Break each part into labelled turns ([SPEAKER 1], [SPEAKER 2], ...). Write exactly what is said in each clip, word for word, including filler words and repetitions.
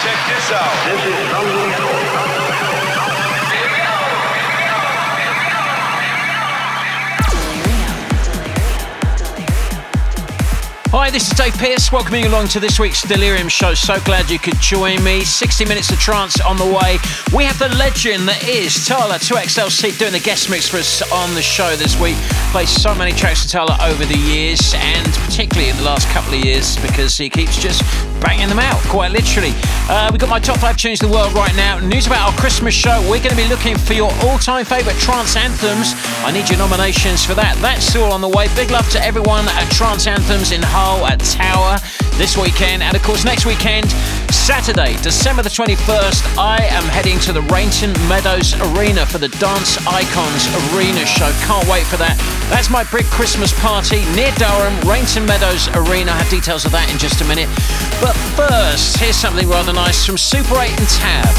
[SPEAKER 1] Check this out. This is unbelievable.
[SPEAKER 2] Hi, this is Dave Pearce, welcoming you along to this week's Delirium show. So glad you could join me. sixty minutes of trance on the way. We have the legend that is Talla two X L C doing the guest mix for us on the show this week. Played so many tracks to Talla over the years, and particularly in the last couple of years, because he keeps just banging them out, quite literally. Uh, we've got my top five tunes in the world right now. News about our Christmas show. We're going to be looking for your all-time favourite trance anthems. I need your nominations for that. That's all on the way. Big love to everyone at Trance Anthems in Hull at Tower this weekend. And of course, next weekend, Saturday, December the twenty-first, I am heading to the Rainton Meadows Arena for the Dance Icons Arena show. Can't wait for that. That's my big Christmas party near Durham, Rainton Meadows Arena. I have details of that in just a minute. But first, here's something rather nice from Super eight and Tab.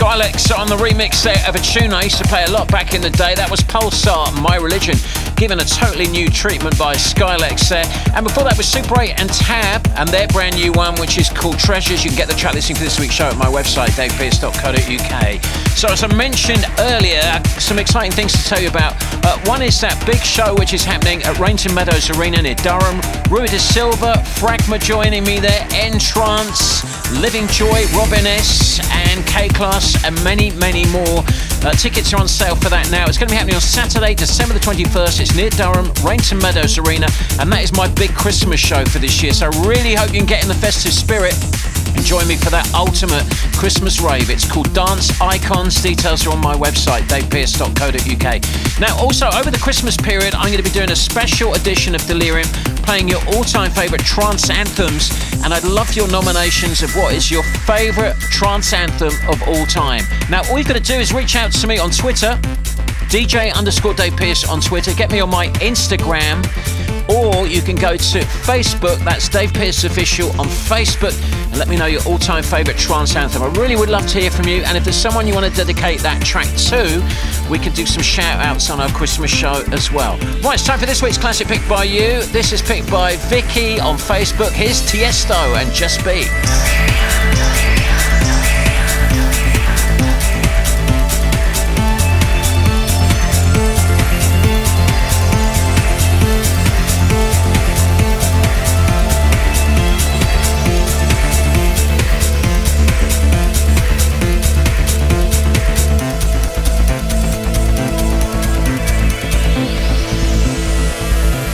[SPEAKER 2] Skrillex on the remix set of a tune I used to play a lot back in the day. That was Pulsar, My Religion, given a totally new treatment by Skrillex there. And before that was Super eight and Tab and their brand new one, which is called Treasures. You can get the track listing for this week's show at my website, dave pearce dot co dot uk. So as I mentioned earlier, some exciting things to tell you about. Uh, one is that big show which is happening at Rainton Meadows Arena near Durham. Rui de Silva, Fragma joining me there, Entrance, Living Joy, Robin S and K-Class and many, many more. Uh, tickets are on sale for that now. It's going to be happening on Saturday, December the twenty-first. It's near Durham, Rainton Meadows Arena, and that is my big Christmas show for this year. So I really hope you can get in the festive spirit and join me for that ultimate Christmas rave. It's called Dance Icons. Details are on my website, dave pearce dot co dot uk. Now, also, over the Christmas period, I'm going to be doing a special edition of Delirium, playing your all-time favourite trance anthems, and I'd love your nominations of what is your favourite trance anthem of all time. Now, all you've got to do is reach out to me on Twitter, D J underscore Dave Pearce on Twitter, get me on my Instagram, or you can go to Facebook, that's Dave Pearce Official on Facebook, and let me know your all-time favourite trance anthem. I really would love to hear from you, and if there's someone you want to dedicate that track to, we can do some shout-outs on our Christmas show as well. Right, it's time for this week's classic pick by you. This is picked by Vicky on Facebook. Here's Tiesto and Just Be.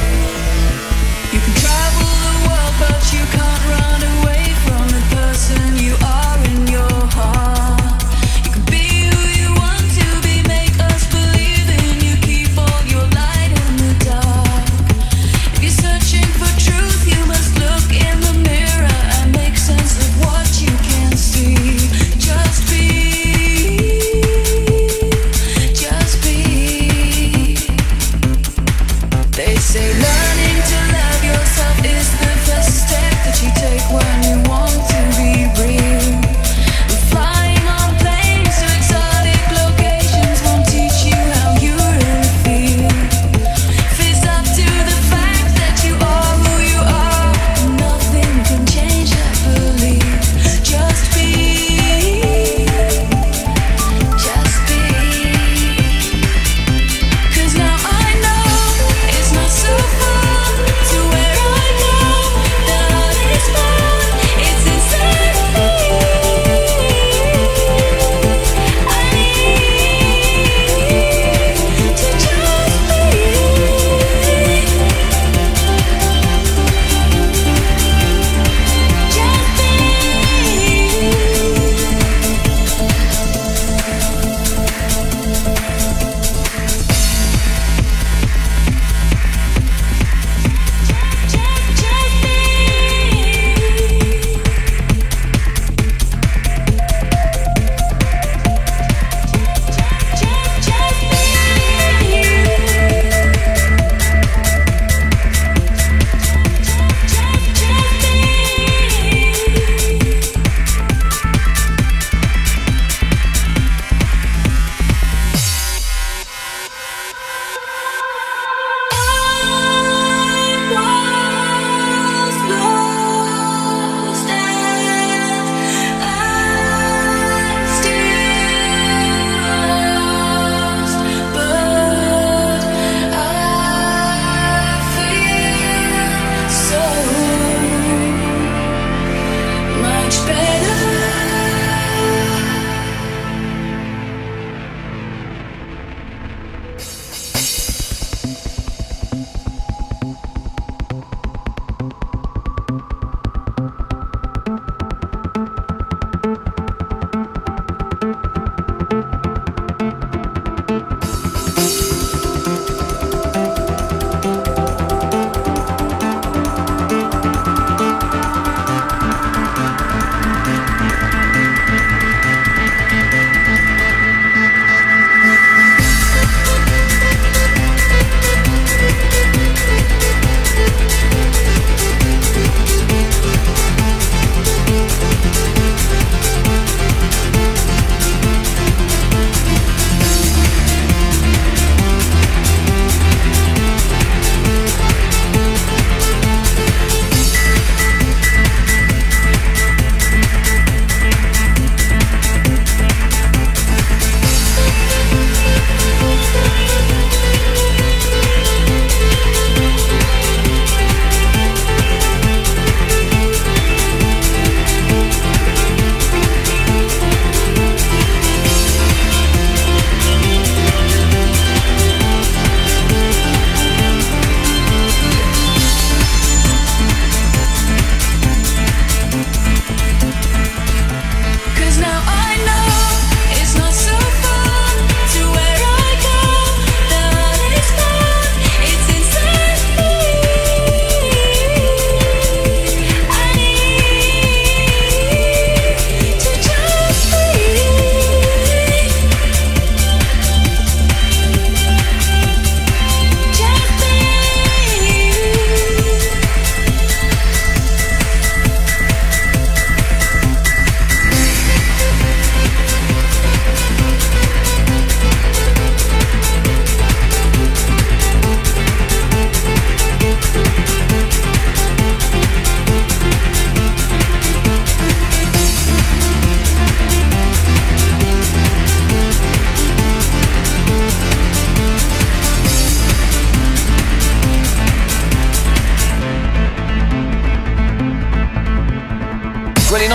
[SPEAKER 3] You can travel the world, but you can't run away from the person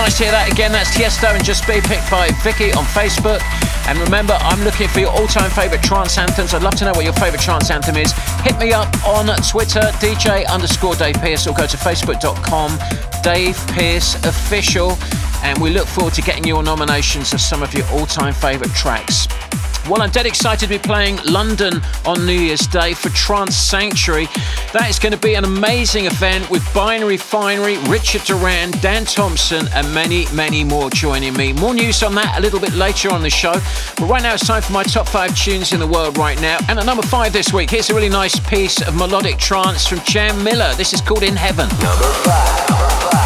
[SPEAKER 2] nice to hear that again. That's Tiesto and Just Be, picked by Vicky on Facebook. And remember, I'm looking for your all-time favourite trance anthems. I'd love to know what your favourite trance anthem is. Hit me up on Twitter, D J underscore Dave Pearce, or go to facebook dot com, Dave Pearce Official. And we look forward to getting your nominations of some of your all-time favourite tracks. Well, I'm dead excited to be playing London on New Year's Day for Trance Sanctuary. That is going to be an amazing event with Binary Finery, Richard Duran, Dan Thompson, and many, many more joining me. More news on that a little bit later on the show. But right now it's time for my top five tunes in the world right now. And at number five this week, here's a really nice piece of melodic trance from Jan Miller. This is called In Heaven.
[SPEAKER 3] Number five. Number five.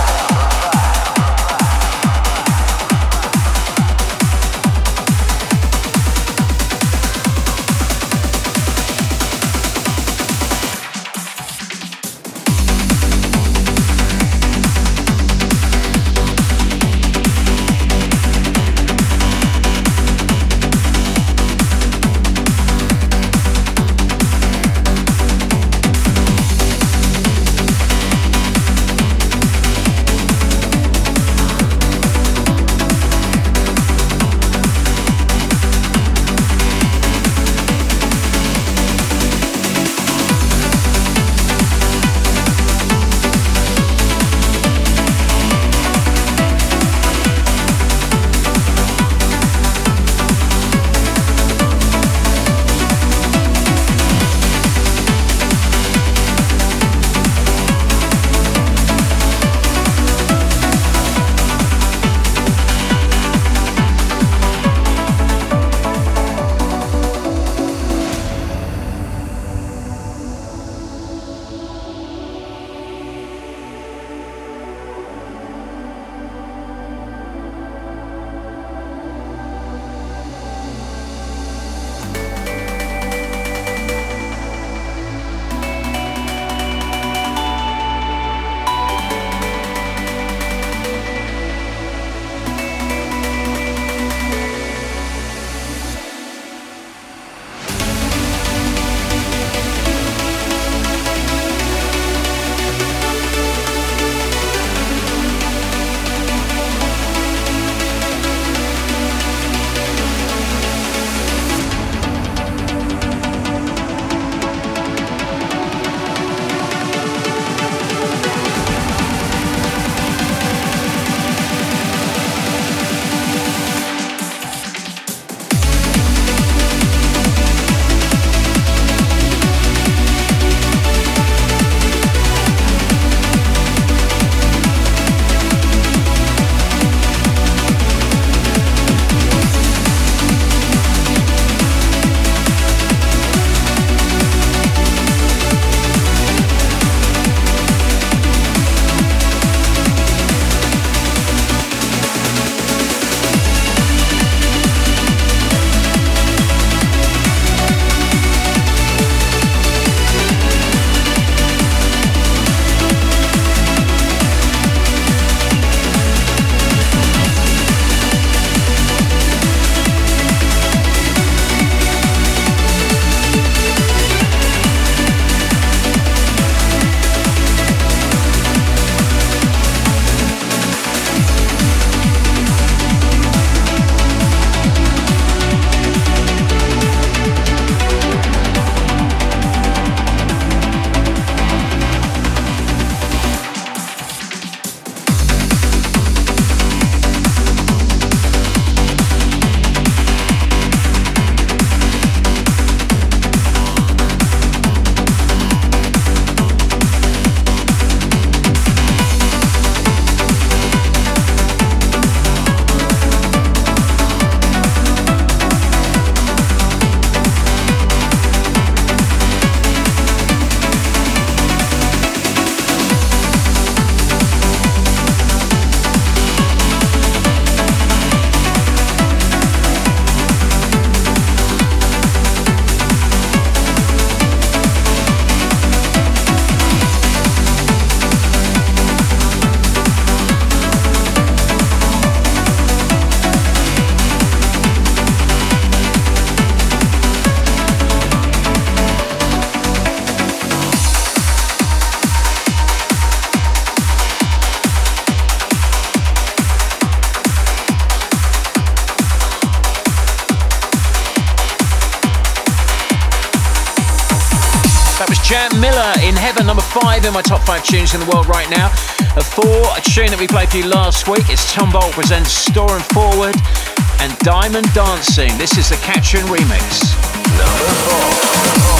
[SPEAKER 2] Jam Miller, In Heaven, number five in my top five tunes in the world right now. A four, a tune that we played for you last week. It's Tom Bolt presents Store and Forward and Diamond Dancing. This is the Catrin remix.
[SPEAKER 3] Number four.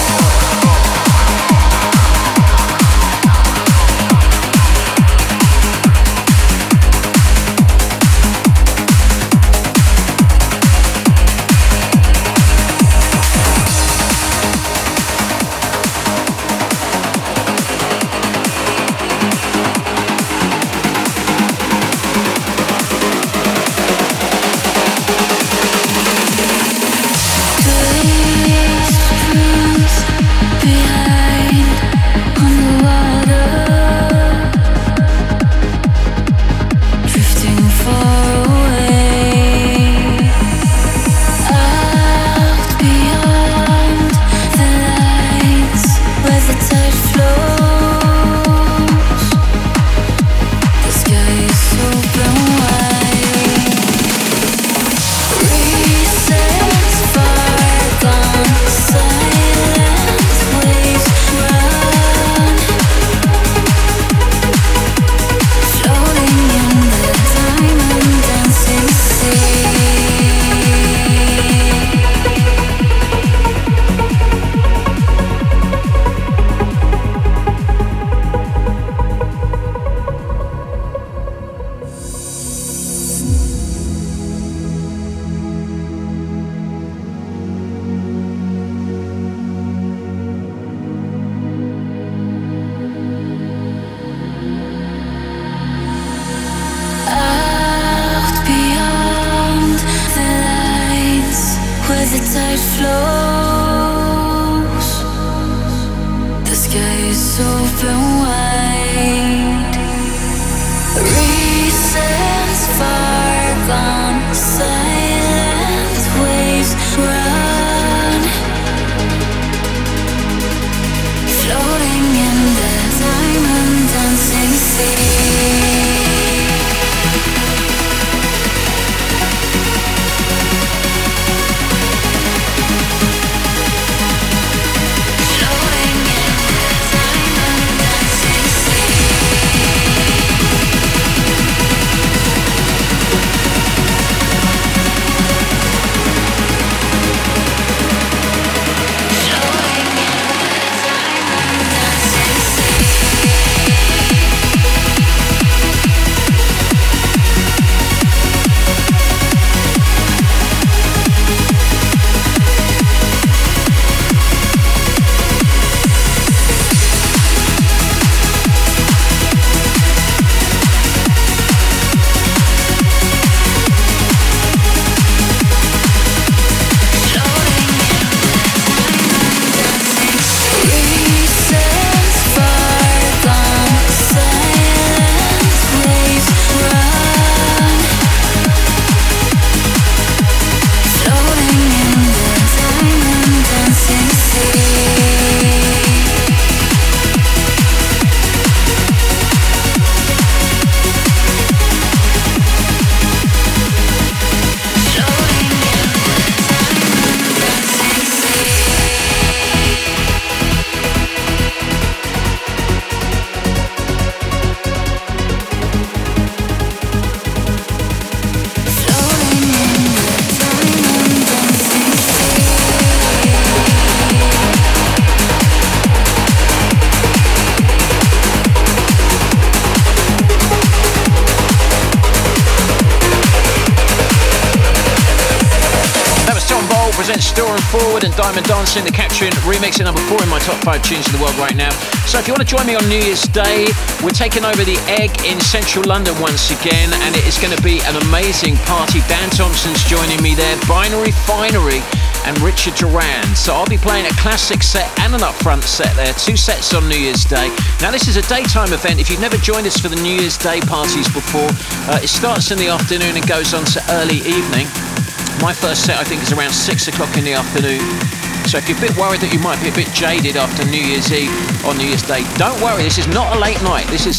[SPEAKER 2] Forward and Diamond Dancing, the Catrin remix at number four in my top five tunes in the world right now. So if you want to join me on New Year's Day, we're taking over the Egg in central London once again, and it is going to be an amazing party. Dan Thompson's joining me there, Binary Finery and Richard Duran. So I'll be playing a classic set and an upfront set there, two sets on New Year's Day. Now this is a daytime event. If you've never joined us for the New Year's Day parties before, uh, it starts in the afternoon and goes on to early evening. My first set, I think, is around six o'clock in the afternoon. So if you're a bit worried that you might be a bit jaded after New Year's Eve on New Year's Day, don't worry, this is not a late night. This is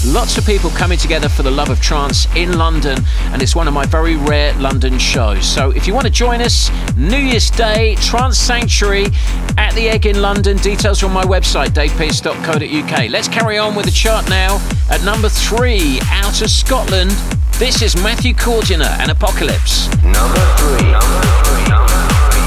[SPEAKER 2] Lots of people coming together for the love of trance in London, and it's one of my very rare London shows. So if you want to join us, New Year's Day, Trance Sanctuary at the Egg in London. Details are on my website, dave pearce dot co dot uk. Let's carry on with the chart now. At number three, out of Scotland, this is Matthew Cordiner and Apocalypse.
[SPEAKER 3] Number three. Number three. Number three.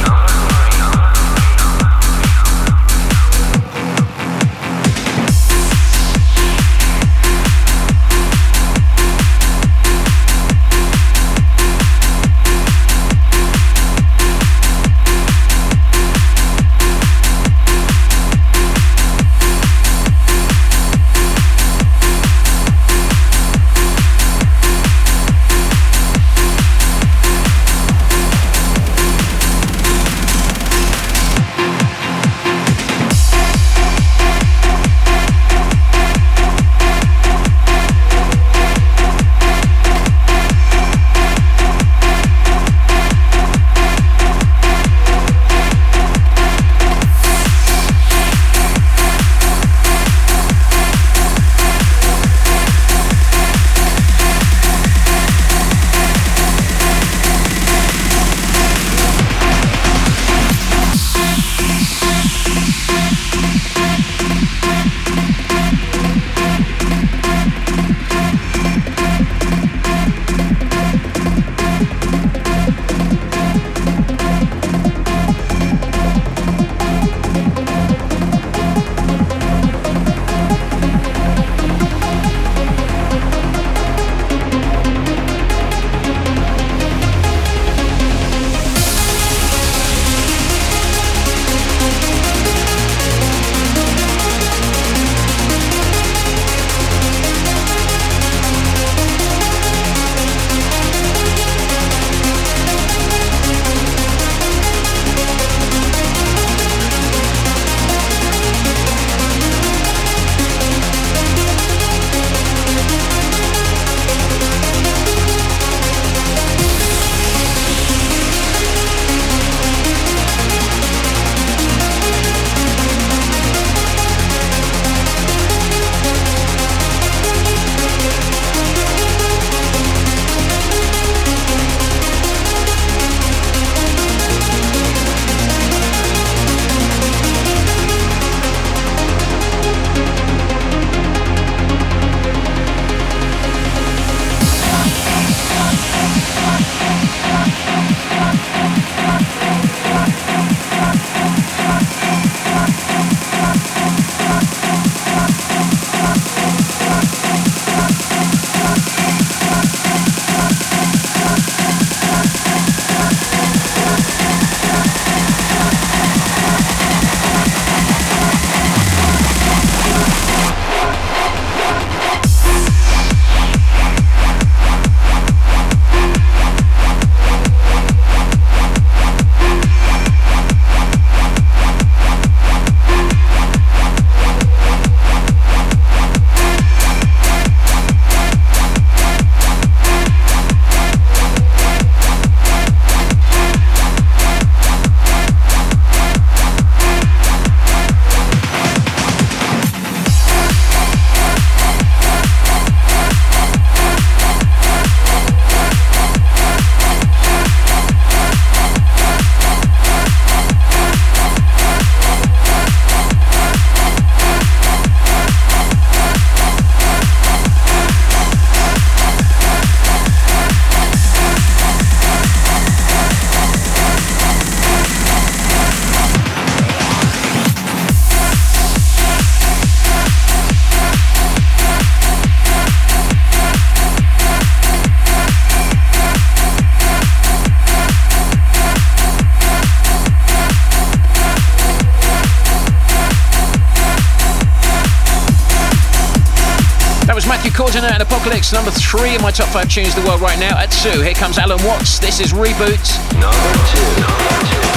[SPEAKER 2] Cordiner and Apocalypse, number three in my top five tunes of the world right now. At two, here comes Alan Watts. This is Reboot.
[SPEAKER 3] Number two. Number two.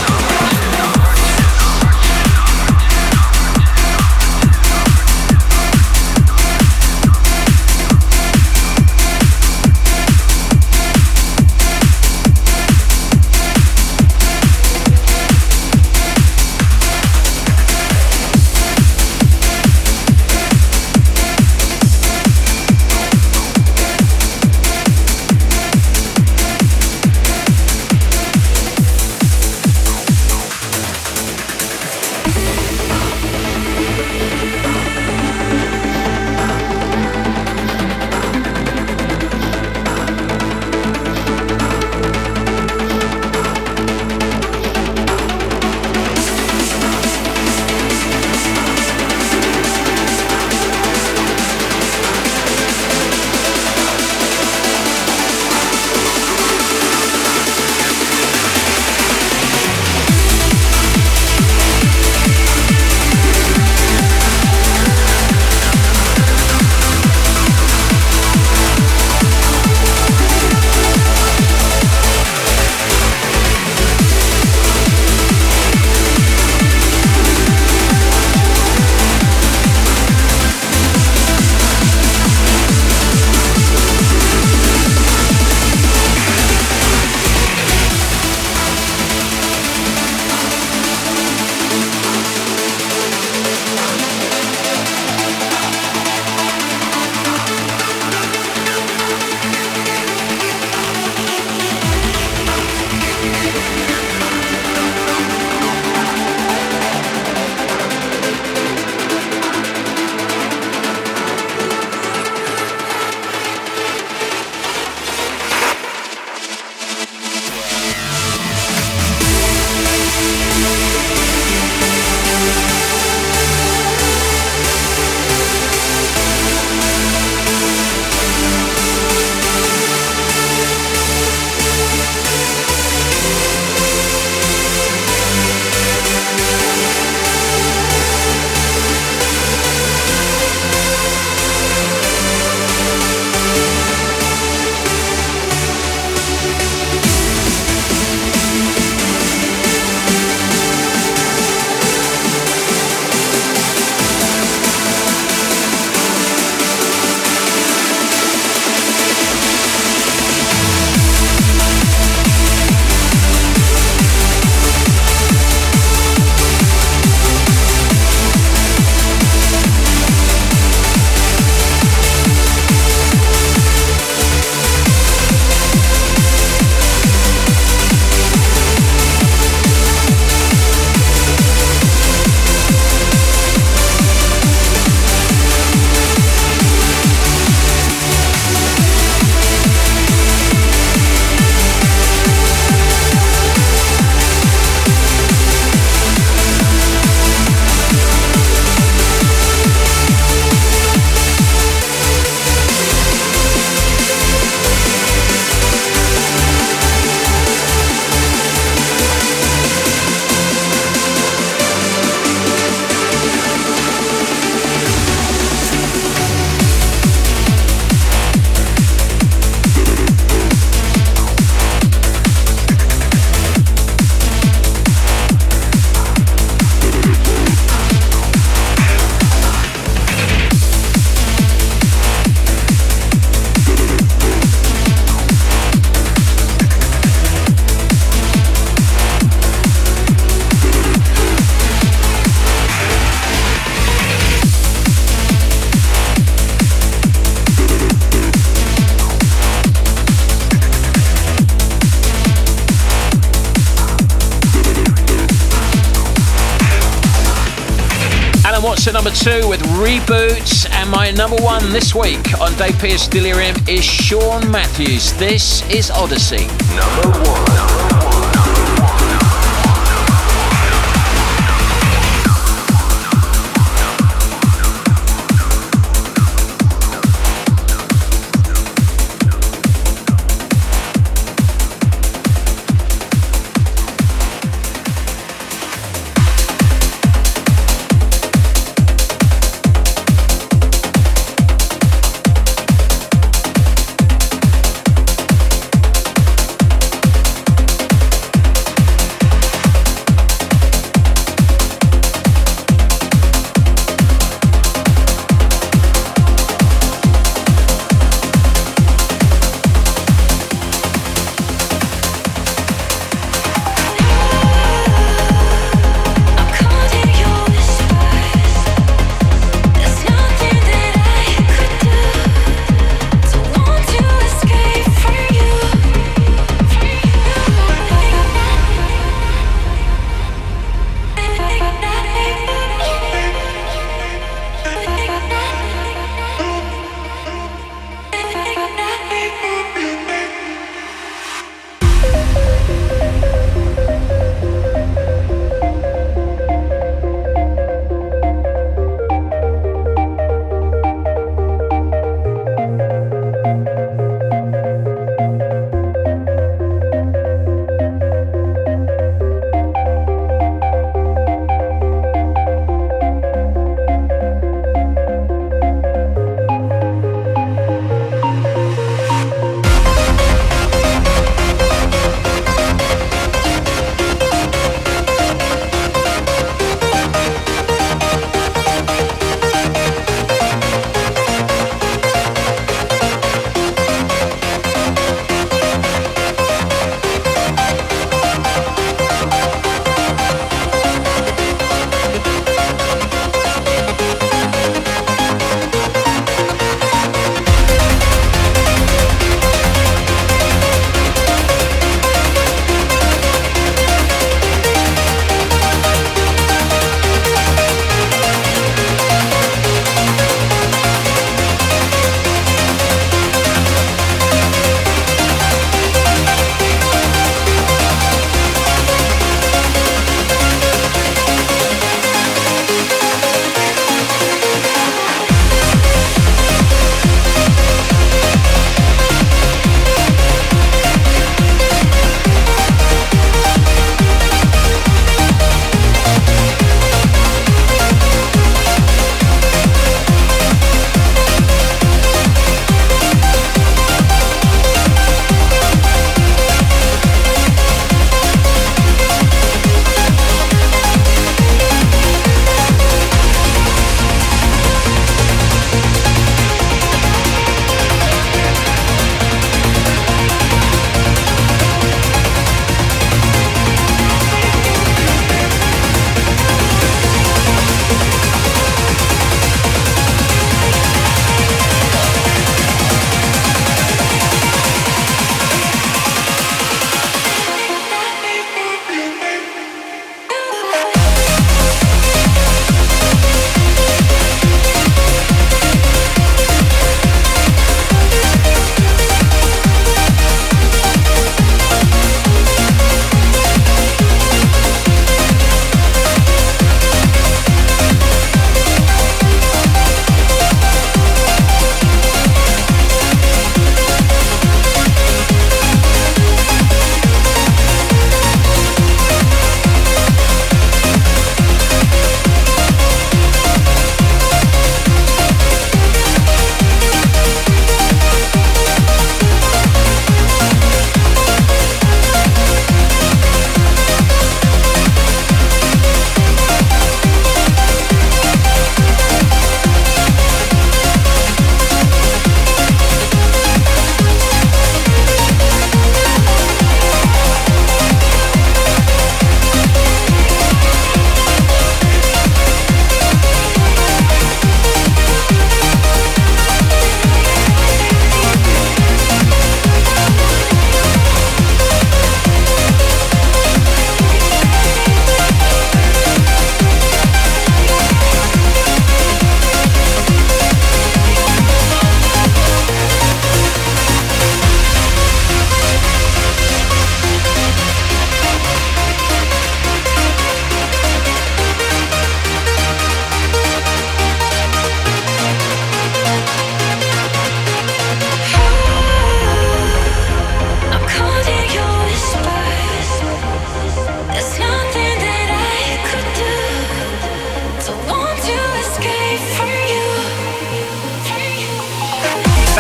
[SPEAKER 2] to number two with Reboot, and my number one this week on Dave Pearce Delirium is Sean Matthews. This is Odyssey.
[SPEAKER 3] Number one. Number one.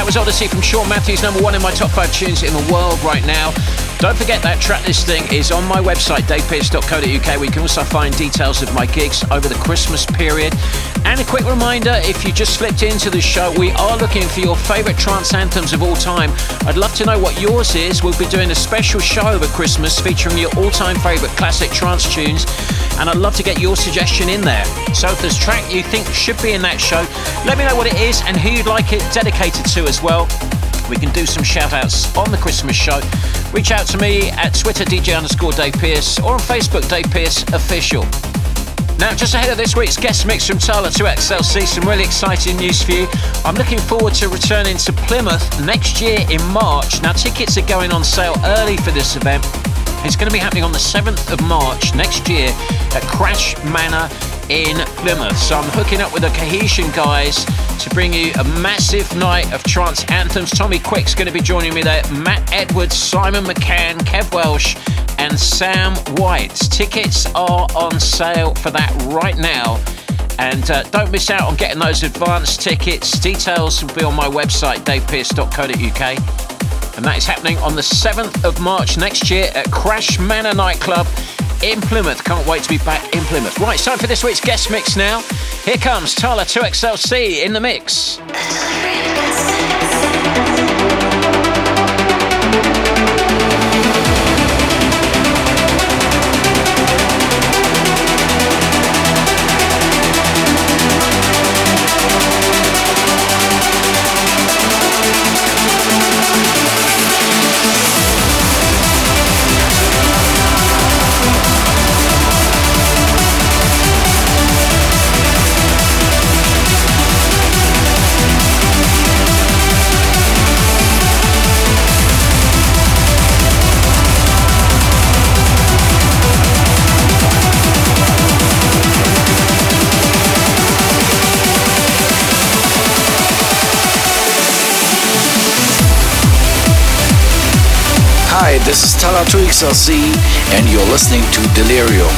[SPEAKER 2] was Odyssey from Shawn Matthews, number one in my top five tunes in the world right now. Don't forget that track listing is on my website, dave pearce dot co dot uk, where you can also find details of my gigs over the Christmas period. And a quick reminder, if you just slipped into the show, we are looking for your favourite trance anthems of all time. I'd love to know what yours is. We'll be doing a special show over Christmas featuring your all-time favourite classic trance tunes, and I'd love to get your suggestion in there. So if there's a track you think should be in that show, let me know what it is and who you'd like it dedicated to as well. We can do some shout-outs on the Christmas show. Reach out to me at Twitter, D J underscore Dave Pearce, or on Facebook, Dave Pearce Official. Now, just ahead of this week's guest mix from Talla two X L C, some really exciting news for you. I'm looking forward to returning to Plymouth next year in March. Now, tickets are going on sale early for this event. It's going to be happening on the seventh of March next year at Crash Manor in Plymouth. So I'm hooking up with the Cohesion guys to bring you a massive night of trance anthems. Tommy Quick's going to be joining me there. Matt Edwards, Simon McCann, Kev Welsh and Sam White. Tickets are on sale for that right now. And uh, don't miss out on getting those advance tickets. Details will be on my website, dave pearce dot co dot uk. And that is happening on the seventh of March next year at Crash Manor Nightclub in Plymouth. Can't wait to be back in Plymouth. Right, it's time for this week's guest mix now. Here comes Talla two X L C in the mix.
[SPEAKER 4] Hi, this is Talla two X L C and you're listening to Delirium.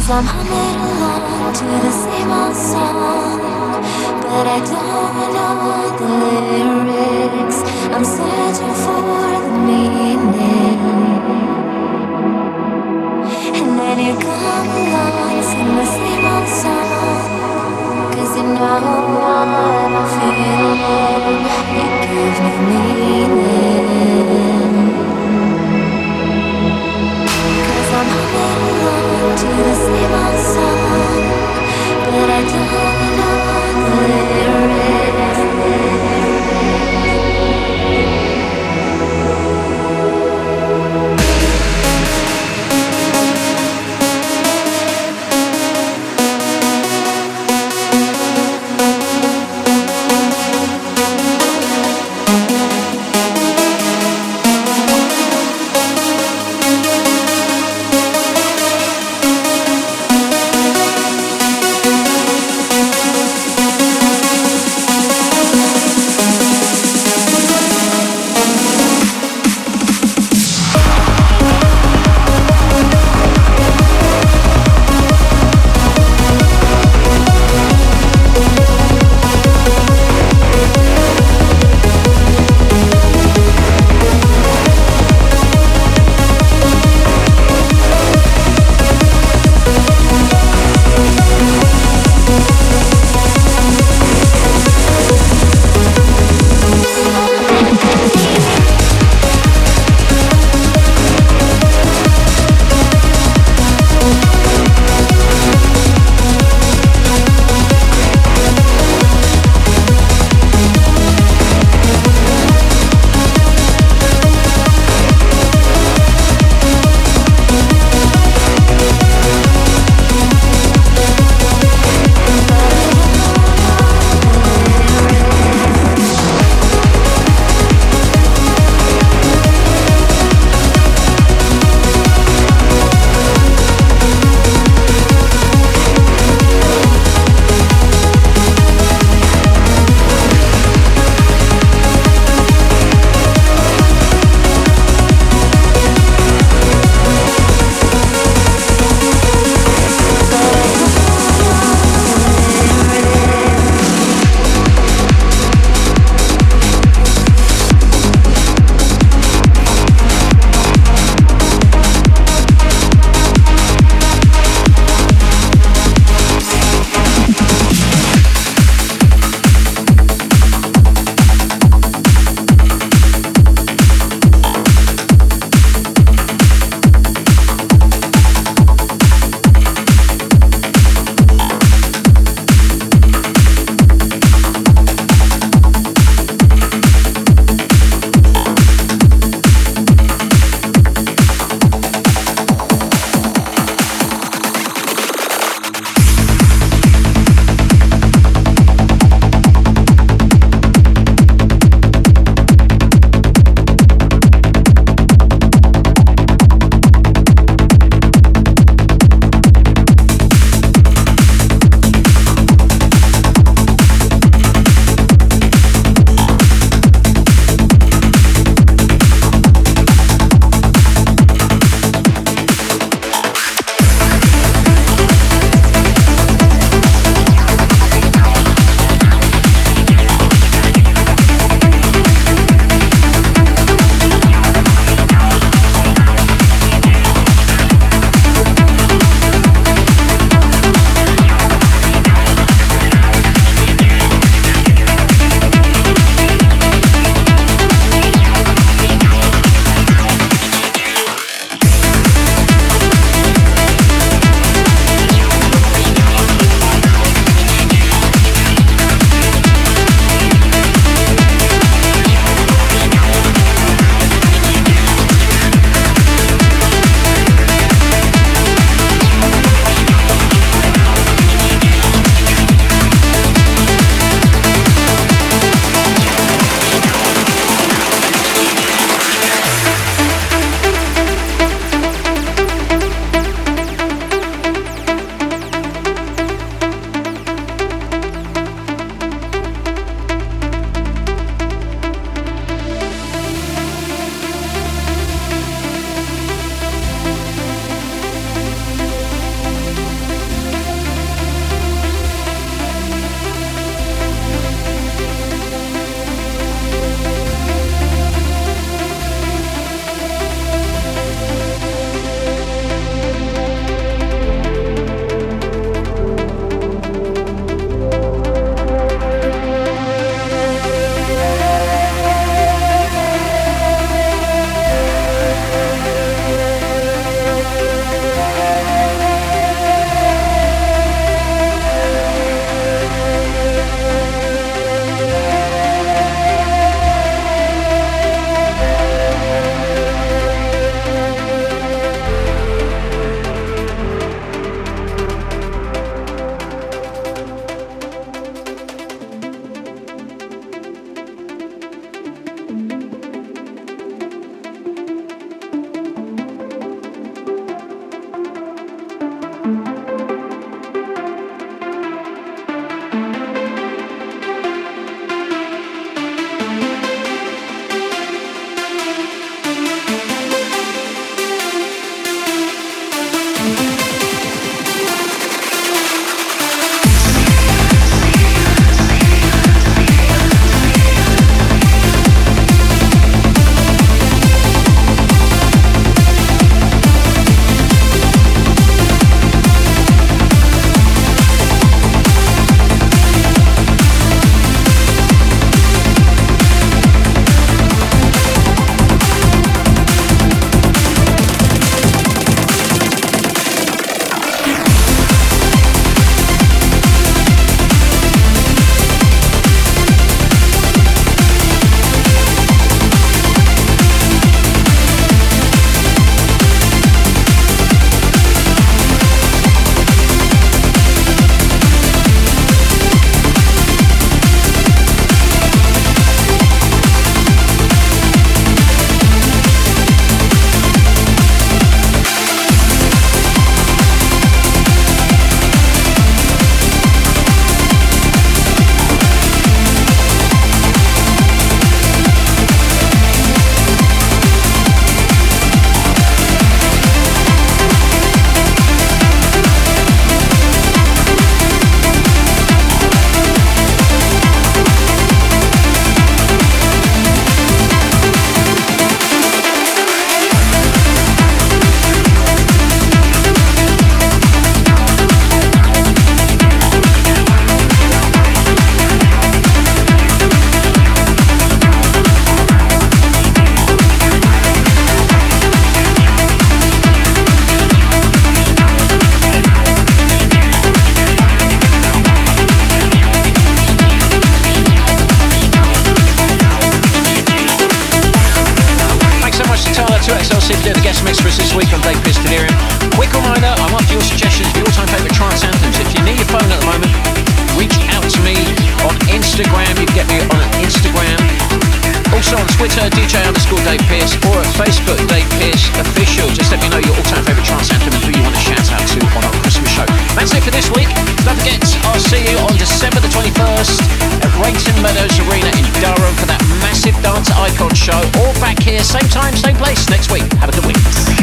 [SPEAKER 5] I'm humming along to the same old song, but I don't know the lyrics. I'm searching for the meaning. And then you come along, sing the same old song, 'cause you know what I'm feeling. You give me meaning. 'Cause I'm humming along to the same old song, but I don't know the lyrics.
[SPEAKER 2] two X L C doing the guest mix for us this week on Dave Pearce Delirium. Quick reminder, I'm after your suggestions for your all-time favourite trance anthems. If you need your phone at the moment, reach out to me on Instagram. You can get me on Instagram. Also on Twitter, D J underscore Dave Pearce, or at Facebook, Dave Pearce Official. Just let me know your all-time favourite trance anthem and who you want to shout out to on our Christmas show. That's it for this week. Don't forget, I'll see you on December the twenty-first at Rainton Meadows Arena in Durham for that massive dance icon show. All back here, same time, same place next week. Have a good week.